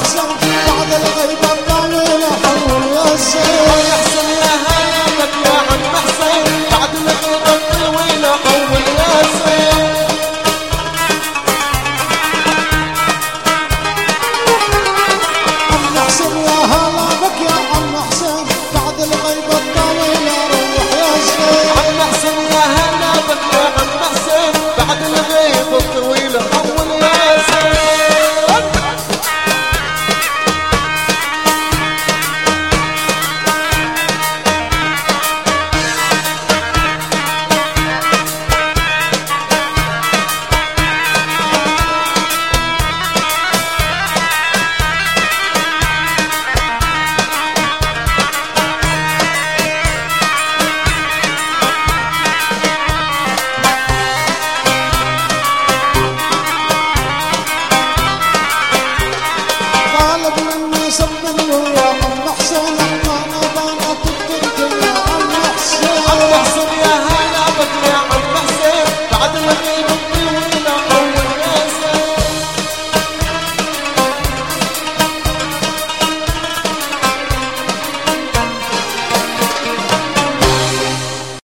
حسن بعد الغيبة الطويلة حول يا زين. يا حسن يا هلا بك يا عم حسن بعد الغيبة الطويلة حول يا زين. عم حسن يا هلا بك يا عم حسن بعد الغيبة الطويلة روح يا زين. عم حسن يا هلا بك يا عم حسن بعد الغيبة الطويلة حول يا زين. طالب مني صب يا عم حسن